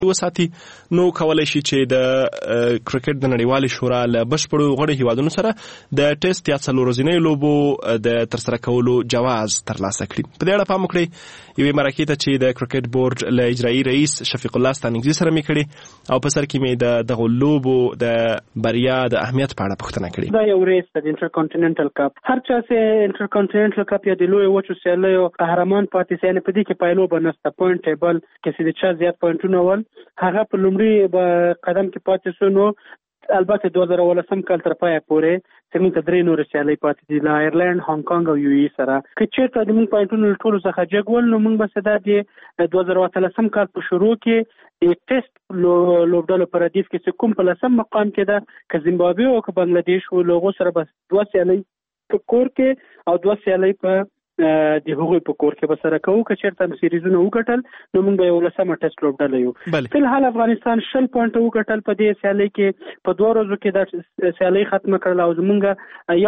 وساتي، نو کولای شي چې د کرکټ د نړیوالې شورا له بشپړو غړو هیوادونو سره د ټیسټ یا څلور ورځنیو لوبو د ترسره کولو جواز ترلاسه کړي. په دې اړه پام وکړئ یوې مرکې ته چې د کرکټ بورډ له اجرایي رئیس شفیق الله ستانکزي سره مې کړي او په سر کې مې د دغو لوبو د بریا د اهمیت په اړه پوښتنه کړې. دا یو ریس د انټرکانټیننټل کپ، هر چا چې انټرکانټیننټل کپ یا د لوی وچو سیالیو قهرمان پاتې سي، نه په دې کې پایلوبه نشته، پوینټ ټیبل کې چې چا زیات پوینټونه ول هغه په لومړي قدم کې پاتې شو. نو البته 2018 کال تر پایه پورې زموږ ته درې نور سیالۍ پاتې دي له ایرلند، هانګ کانګ او یو ای سره. که چېرته د موږ پوینټونو ټولو څخه جګول نو موږ به سدا د 2018 کال په شروع کې د ټیسټ لوبډلو په ردیف کې چې کوم په لسم مقام کې ده، که زیمبابوې او که بنگلادیش و، لوغو سره بس 2 سیالۍ په کور کې او 2 سیالۍ په د هغوی په کور کې به سره کوو. که چېرته سیریزونه وګټل نو موږ به یو لسمه ټیسټ لوبډله یو. فلحال افغانستان 20 پوینټه وګټل په دې سیالۍ کې، په 2 ورځو کې د سیالۍ ختمه کړل او زمونږ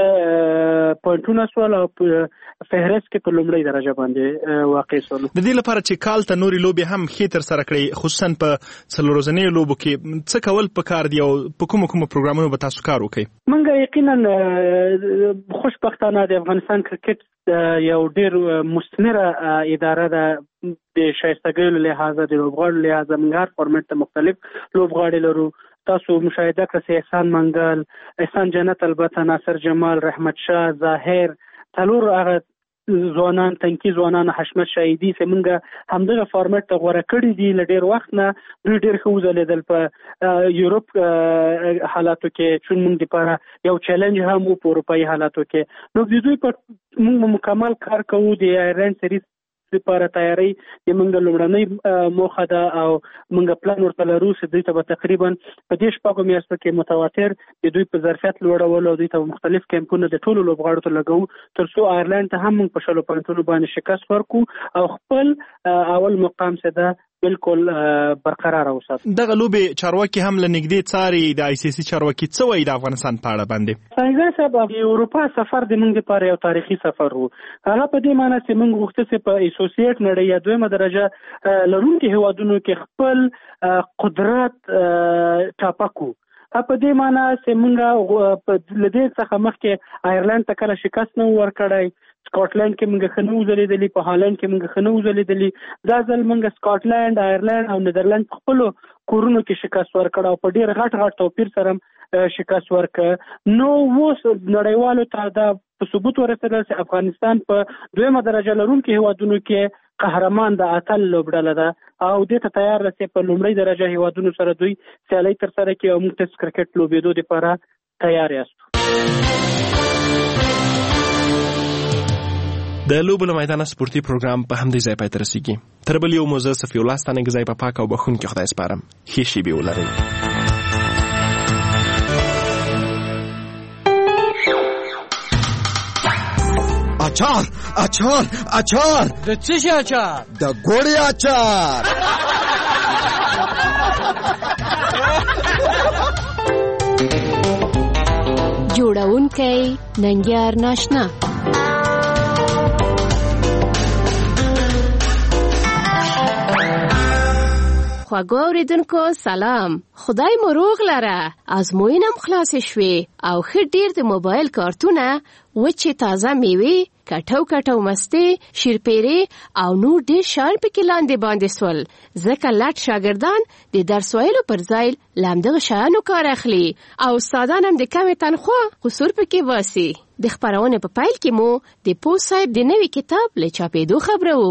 1 پوینټونه سول او فهرست کې په لومړۍ درجه باندې واقع سول. د دې لپاره چې کال ته نوري لوبې هم ښې تر سره کړئ، خصوصا په څلور ورځنیو لوبو کې څه کول پکار دي او په کومو پروګرامونو به تاسو کار وکړئ؟ موږ یقینا خوشبختانه د افغانستان کرکټ یو ډیر مستمره اداره ده. د شایستګۍ له لحاظه، د لوبغاړو له لحاظه موږ هر فارمټ ته مختلف لوبغاړي لرو. تاسو مشاهده کړئ احسان منګل، احسان جنت، البته ناصر جمال، رحمت شاه، ظاهر، څلور هغه ځوانان تنکي ځوانان، حشمت شاهدي چې موږ همدغه فارمټ ته غوره کړي دي. له ډیر وخت نه دوی ډیر ښه وځلېدل په یورپ حالاتو کې، چې موږ لپاره یو چیلنج هم و په اروپایي حالاتو کې. نو د دوی په موږ مکمل کار کوو. د ایرلند سریز لپاره تیاری د موږ لومړنۍ موخه ده او موږ پلان ورته لرو چې دوی ته به تقریبا په دې 6 میاشتو کې متواتر د دوی په ظرفیت لوړول او دوی ته مختلف کیمپونه د ټولو لوبغاړو ته لګو تر څو ایرلند ته هم موږ په 20 پوینټونو باندې شکست ورکړو او خپل اول مقام څه ده بالکل برقرار اوساتو. دغه لوبې چارواکي هم لنګدې څاري. د آی سی سی چارواکي څه وایي د افغانستان په اړه باندې؟ څنګه صاحب د اروپا سفر د موږ لپاره یو تاریخي سفر وو. هغه په دې معنی چې موږ غوښتل چې په اسوسییټ نړۍ یا دویمه درجه لرونکي هیوادونو کې خپل قدرت ټاپکو. په دې معنی چې موږ په لدې څخه مخکې ایرلند ته کله شکست نه ورکړای، سکاټلند کې موږ خنو وزلیدلی، په هالند کې موږ خنو وزلیدلی. دا ځل موږ سکاټلند، ایرلند او نیدرلند په خپل کورونو کې شکست ورکړ او په ډیر غټ توپیر سره شکست ورکړ. نو اوس نړیوالو ته دا په ثبوت ورسېدل چې افغانستان په دویمه درجه لرونکي هیوادونو کې قهرمان د اتل لوبډله ده او دې ته تیار رسې په لومړۍ درجه هیوادونو سره دوی سیالۍ تر سره کوي او موږ ټیسټ کرکټ لوبېدو لپاره تیار یاستو. د لوبو له میدانه سپورتي پروګرام په همدې ځای پای ته رسیږي. تر بل یو موزه صفي الله ستانکزی په پاک او بخښونکي خدای سپارم. ښې شېبې ولرئ. اچار د څه شي اچار؟ د ګوړې اچار. جوړونکی ننګیار ناشنا. خواږه اوریدونکو سلام، خدای مو روغ لره. ازموینم خلاصې شوې او ښه ډیر د موبایل کارتونه، وچې تازه میوې، کټو مستې، شیرپیرې او نور ډیر شیان پکې لاندې باندې سول. ځکه لټ شاګردان د درس ویلو پر ځای له همدغه شیانو کار اخلي او استادان هم د کمې تنخوا قصور پکې باسي. د خپرونې په پیل کې مو د پوه صاحب د نوي کتاب له چاپېدو خبره وو.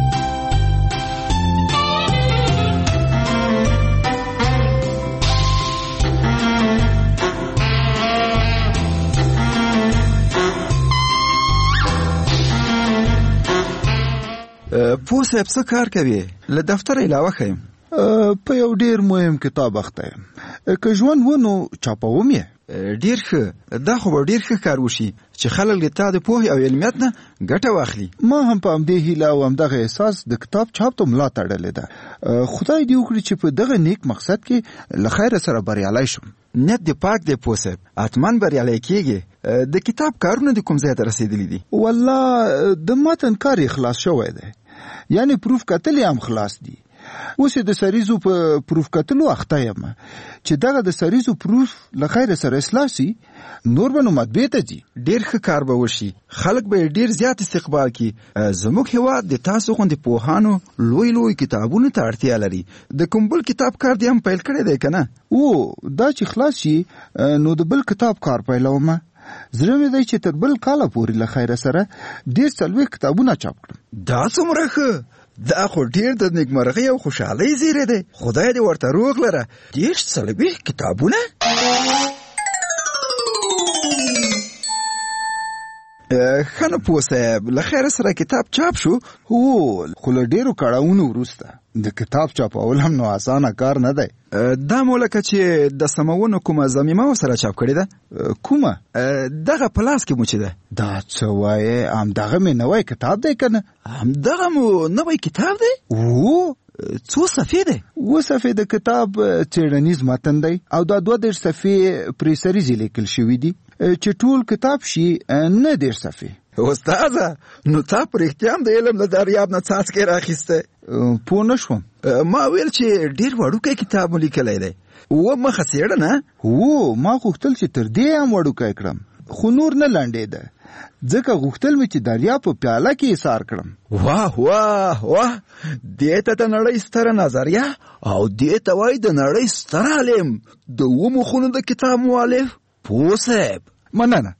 پوه صاحب څه کار کوي؟ له دفتر علاوه خیم په یو ډیر مهم کتاب اخته یم. که ژوند ونو چاپوم یې. ډیر ښه. دا خو به ډیر ښه کار وشي چې خلک له تا د پوهې او علمیت نه ګټه واخلي. ما هم په همدې هیله او همدغه احساس د کتاب چاپ ته ملا تړلې ده. خدای دې وکړي چې په دغه نیک مقصد کې له خیره سره بریالی شم. نیت دې پاک دی پوه صاحب، حتماً بریالی کېږي. د کتاب کارونه د کوم ځای ته رسېدلي دي؟ والله د متن کار یې خلاص شوی دی، یعنی پروف کتل هم خلاص دي. اوس د سریزو په پروف کتلو اخته یم چې دغه د سریزو پروف لخیر سره اصلاح سي نور به نو مطبعې ته ځي. ډیر ښه کار به وشي، خلک به ډیر زیات استقبال کی. زموږ هیواد د تاسو غوندې پوهانو لوی کتابونو ته اړتیا لري. د کوم بل کتاب کار دی هم پیل کړی دی کنه؟ او دا چې خلاص شي نو د بل کتاب کار پیلوم. زړه مې دی چې تر بل کاله پورې له خیره سره ډېر 40 کتابونه چاپ کړم. دا څومره ښه! دا خو ډېر د نیکمرغۍ او خوشحالۍ زیری دی. خدای دې ورته روغ لره. 40 کتابونه؟ ښه نو پوه صاحب، له خیره سره کتاب چاپ شو؟ هو، خو له ډېرو کړاوونو وروسته. د کتاب چاپول هم نو اسانه کار نه دی. دا مو لکه چې د سمونو کومه ضمیمه ورسره چاپ کړې ده؟ کومه؟ دغه په لاس کې مو چې ده. دا څه وایې؟ همدغه مې نوی کتاب دی که نه؟ همدغه مو نوی کتاب دی؟ او څو صفحې دی؟ 2 صفحې د کتاب څېړنیز متن دی او دا 32 صفحې پرې سریزې لیکل شوي دي چې ټول کتاب شي 9 صفحې. استاده، نو تا پر احتیام د علم له دریاب نه څاڅکې راخیسته؟ پوه نه شوم. ما ویل چې ډېر وړوکی کتاب مو لیکلی دی. و مخه څېړنه؟ هو، ما غوښتل چې تر دې هم وړوکی کړم، خو نور نه لنډېده، ځکه غوښتل مې چې دریا په پیاله کې ایثار کړم. واه واه واه، دې ته د نړۍ ستره نظریه او دې ته وایي د نړۍ ستر عالم، د 2 مخونو د کتاب مؤلف. پوه صاحب، مننه.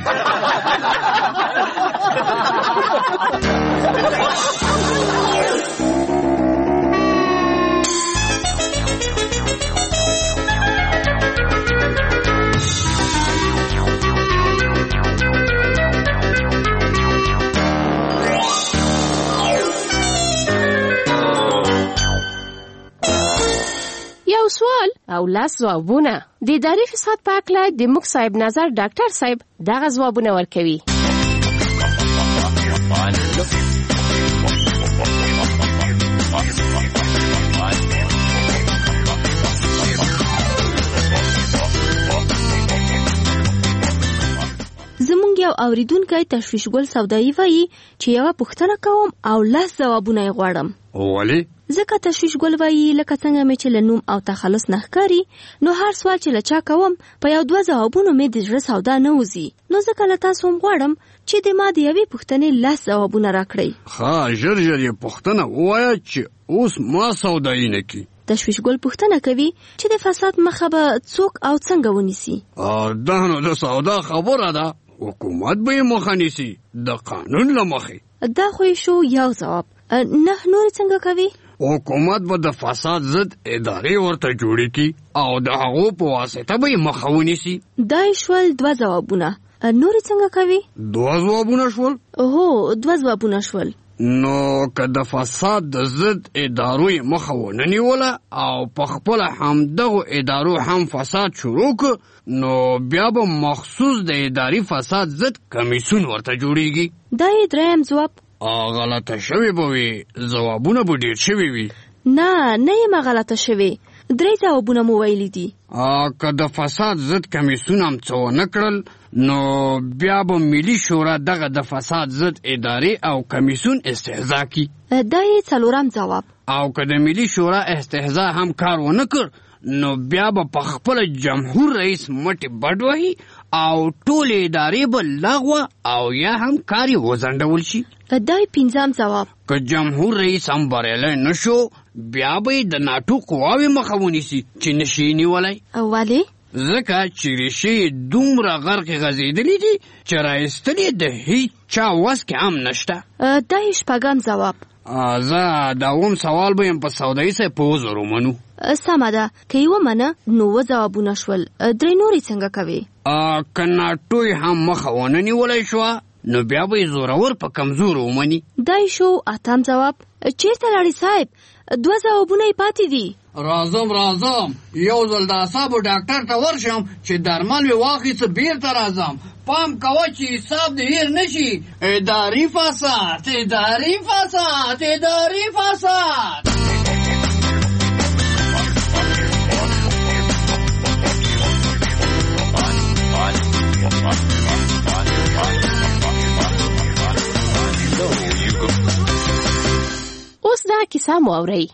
یو سوال او 10 ځوابونه. د اداري فساد په اړه د موږ صاحب نظر ډاکټر صاحب دغه ځوابونه ورکوي. زمونږ یو اوریدونکی تشویشګل سودایي وایي چې یوه پوښتنه کوم او 10 ځوابونه یې غواړم. ولې؟ ځکه تشویشګل وایي لکه څنګه مې چې له نوم او تخلص نه ښکاري، نو هر سوال چې له چا کوم په 1-2 ځوابونو مې د زړه سودا نه وځي. نو ځکه له تاسو هم غواړم چې د ما د یوې پوښتنې 10 ځوابونه راکړئ. ښه، ژر یې پوښتنه ووایه چې اوس ما سودایي نه کړي. تشویشګل پوښتنه کوي چې د فساد مخه به څوک او څنګه ونیسي. دا نو د سودا خبره ده، حکومت به یې مخه نیسي د قانون له مخې. دا خو شو یو ځواب. نه، نور څنګه کوي؟ حکومت به د فساد ضد ادارې ورته جوړې کړي او د هغو په واسطه به یې مخه ونیسي. دا شول 2 ځوابونه. نور څنګه کوي؟ 2 ځوابونه شول؟ هو، 2 ځوابونه شول. نو که د فساد د ضد ادارو یې مخه ونه نیوله او په خپله همدغو ادارو هم فساد شروع کړ، نو بیا به مخصوص د اداري فساد ضد کمیسیون ورته جوړیږي. دا یې 3م ځواب. غلطه شوې به وي، ځوابونه به ډېر شوي وي. نه یم غلطه شوې، 3 ځوابونه مو ویلي دي. که د فساد ضد کمیسیون هم څه ونه کړل، نو بیا به ملي شورا دغه د فساد ضد ادارې او کمیسیون استهزا کی. دا یې 4م ځواب. او که د ملي شورا استهزا هم کار ونه کړ، نو بیا به په خپل جمهور رئیس مټې بډ وهي او ټول ادارې به لغوه او یا هم کار یې وځنډول شي. دا یې 5م ځواب. که جمهور رئیس هم بریالی نه شو، بیا به یې د ناټو قواوې مخه ونیسي چې نشي نیولی. ولې؟ ځکه چې ریښې یې دومره غرقې غځېدلې دي چې رایستل یې د هیڅ چا وس کې هم نشته. دا یې 6م ځواب. زه د 2م سوال به یم په سودایي صاحب په وزر ومنو. سمه ده، که یې ومنه نو 2 ځوابونه شول. 3 نورې څنګه کوي؟ که ناټو یې هم مخه ونه نیولی شوه، نو بیا به یې زورور په کمزورو ومني. دا یې شو 8م ځواب. چیرته لاړې صاحب؟ 2 ځوابونه یې پاتې دي. راځم یو ځل د اعصابو ډاکټر ته ورشم چې درمل مې واخیسته، بیرته راځم. پام کوه چې حساب دې هیر نشي. اداري فساد. اوس دا کیسه سم واورئ.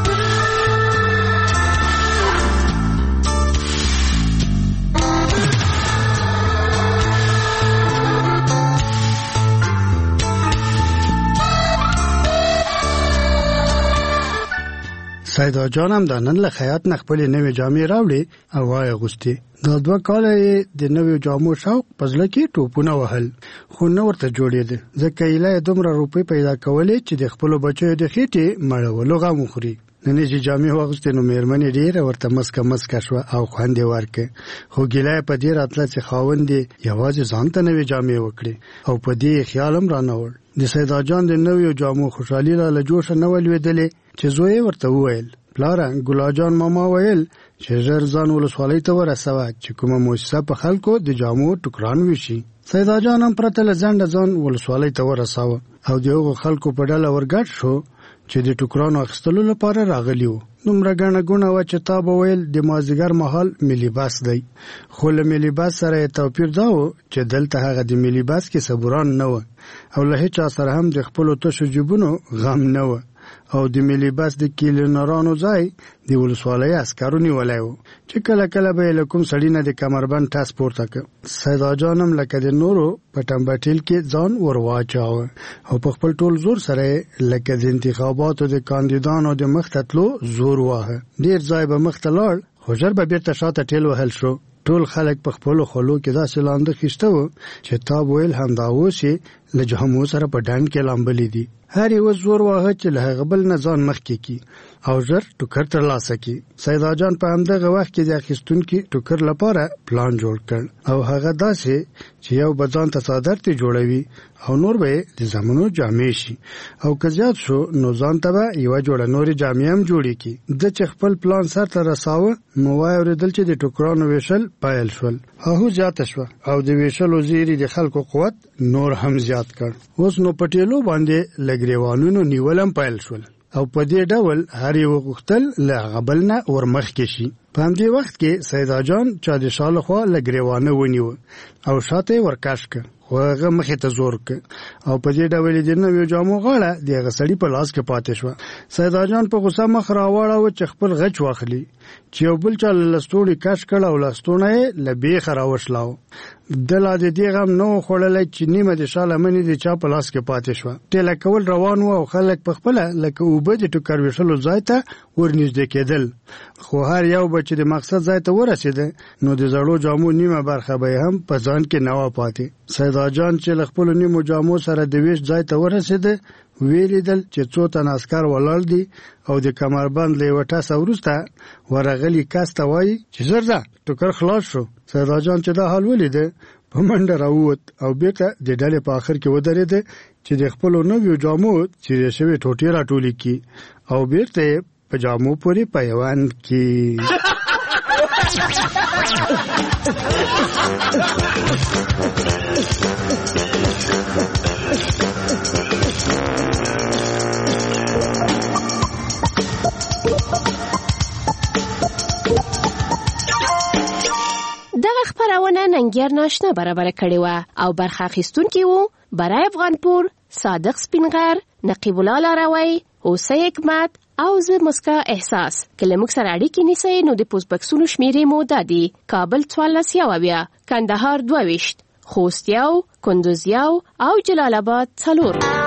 سیدا جان هم د نن له خیاط نه خپلې نوې جامې راوړې او وایې اغوستې. دا 2 کاله یې د نویو جامو شوق په زړه کې ټوپونه وهل، خو نه ورته جوړېده ځکه ایله یې دومره روپۍ پیدا کولې چې د خپلو بچیو د خېټې مړولو غم وخوري. نن چې جامې واغوستې نو مېرمنې ډېره ورته مسکه شوه او خوند یې ورکړ، خو ګیله یې په دې راتله چې خاوند یې یوازې ځان ته نوې جامې وکړي او په دې یې خیال هم رانهوړ. د سیدا جان د نویو جامو خوشحالي له جوشه نه ولوېدلې چې زوی یې ورته وویل: پلاره، ګلا جان ماما ویل چې ژر ځان ولسوالۍ ته ورسوه چې کومه موسسه په خلکو د جامو ټوکران ویشي. سیدا جان هم پرته له ځنډه ځان ولسوالۍ ته ورساوه او د هغو خلکو په ډله ورګډ شو چې د ټوکرانو اخیستلو لپاره راغلي وو. دومره ګڼه ګوڼه وه چې تا به ویل د مازدیګر مهال ملي بس دی، خو له ملي بس سره یې توپیر دا و چې دلته هغه د ملي بس کې صبوران نه و او له هیچا سره هم د خپلو تشو جیبونو غم نه و او د ملي بس د کلینرانو ځای د ولسوالۍ عسکرو نیولی و چې کله کله به یې له کوم سړي نه د کمربند ټس پورته کړ. سیدا جان هم لکه د نورو په ټمبټیل کې ځان ور واچاوه او په خپل ټول زور سره لکه د انتخاباتو د کاندیدانو د مخ ته تلو زور واهه. ډېر ځای به مخ ته لاړ خو ژر به بیرته شاته ټیل وهل شو. ټول خلک په خپلو خولو کې داسې لانده خیسته و چې تا ویل همدا اوس یې له جامو سره په ډنډ کې لامبلي دي. هر یو زور واهه چې له هغه بل نه ځان مخکې کړي او ژر ټوکر ترلاسه کړي. سیدا جان په همدغه وخت کې د اخیستونکي ټوکر لپاره پلان جوړ کړ او هغه داسې چې یو به ځان ته څادر ته جوړوي او نور به د زامنو جامې شي او که زیات شو نو ځان ته به یوه جوړه نورې جامې هم جوړې کړي. د چې خپل پلان سر ته رساوه نو وایې اورېدل چې د ټوکرانو ویشل پیل شول. هغو زیاته شوه او د ویشلو زیري د خلکو قوت نور هم زیات کړ. اوس نو په ټیلو باندې لګریوانونو نیول هم پیل شول او په دې ډول هر یو غوښتل له هغه بل نه ورمخکې شي. په همدې وخت کې سیدا جان چا د شا له خوا لګریوانه ونیوه او شاته یې ورکش کړ خو هغه مخې ته زور کړ او په دې ډول یې د نویو جامو غاړه د هغه سړي په لاس کې پاتې شوه. سیدا جان په غوسه مخ راواړاوه چې خپل غچ واخلي چې یو بل چا له لستوڼي کش کړ او لستوڼه یې له بیخه راوشلاو. د لا د دې غم نه خوړلی چې نیمه د شا لمنې د چا په لاس کې پاتې شوه. ټیله کول روان و او خلک په خپله لکه اوبه د ټوکر ویشلو ځای ته ورنږدې کېدل، خو هر یو به چې د مقصد ځای ته ورسېده نو د زړو جامو نیمه برخه به هم په ځان کې نه وه پاتې. سیدا جان چې له خپلو نیمو جامو سره د ویش ځای ته ورسېده ویلیدل چې څو تنه عسکر ولاړ دي او د کمربند له یوه ټسه وروسته ورغلي کس ته وایي چې ژر ځه ټوکر خلاص شو. سیدا جان چې دا حال ولیده په منډه راووت او بیرته د ډلې په آخر کې ودرېده چې د خپلو نویو جامو څیرې شوې ټوټې راټولې کړي او بیرته یې په جامو پورې پیوند کړي. دغه خپرونه ننګیار ناشنا برابر کړې وه او برخه اخیستونکي وو برای افغانپور، صادق سپینغر، نقیب الله لاروی، اوسه حکمت او زه مسکا احساس. که له موږ سره اړیکې نیسئ نو د پوسټ بکسونو شمیرې مو دا دي: کابل 14 کندهار 22 خوست 1 کندوز 1 او جلال آباد 4.